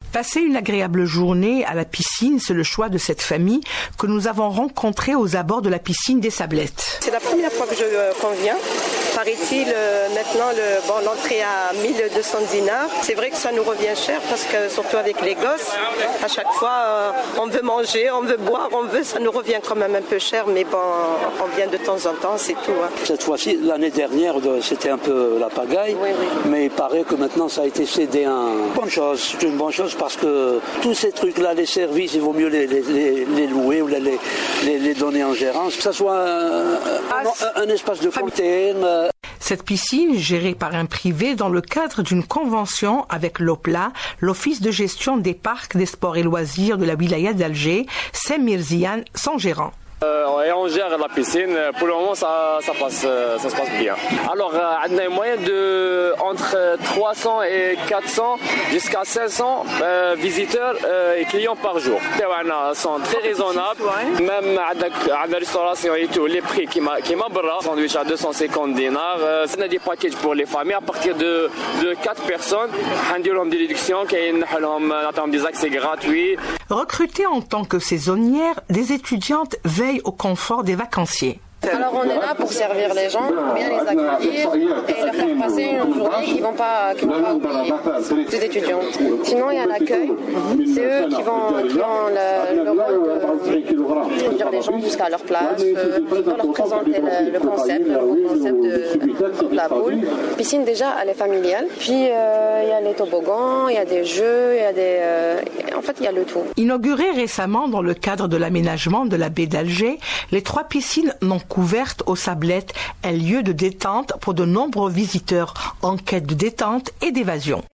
Passer une agréable journée à la piscine, c'est le choix de cette famille que nous avons rencontrée aux abords de la piscine des Sablettes. C'est la première fois que qu'on vient. Paraît-il, maintenant, l'entrée à 1200 dinars. C'est vrai que ça nous revient cher parce que, surtout avec les gosses, à chaque fois, on veut manger, on veut boire, ça nous revient quand même un peu cher, mais bon, on vient de temps en temps, c'est tout. Hein. Cette fois-ci, l'année dernière, c'était un peu la pagaille, oui. Mais il paraît que maintenant, ça a été cédé c'est une bonne chose parce que tous ces trucs-là, les services, il vaut mieux les louer ou les donner en gérance, que ça soit un espace de fontaine. Cette piscine, gérée par un privé dans le cadre d'une convention avec l'OPLA, l'Office de gestion des parcs, des sports et loisirs de la wilaya d'Alger, c'est Mirzian, son gérant. Et on gère la piscine. Pour le moment, ça se passe bien. Alors, on a une moyenne de entre 300 et 400 jusqu'à 500 visiteurs et clients par jour. Ils sont très raisonnables. Même à la restauration et tout, les prix qui m'abrent. Sandwich à 250 dinars. On a des packages pour les familles à partir de 4 personnes. On a des réductions, des accès gratuits. Recrutées en tant que saisonnières, des étudiantes veillent au confort des vacanciers. Alors on est là pour servir les gens, bien les accueillir et leur faire passer une journée qu'ils vont pas oublier, des étudiants. Sinon il y a l'accueil, c'est eux qui ont le rôle de conduire les gens jusqu'à leur place, pour leur présenter le concept de la boule. La piscine déjà elle est familiale, puis il y a les toboggans, il y a des jeux, en fait il y a le tout. Inaugurée récemment dans le cadre de l'aménagement de la baie d'Alger, les 3 piscines non couvertes aux Sablettes, un lieu de détente pour de nombreux visiteurs en quête de détente et d'évasion.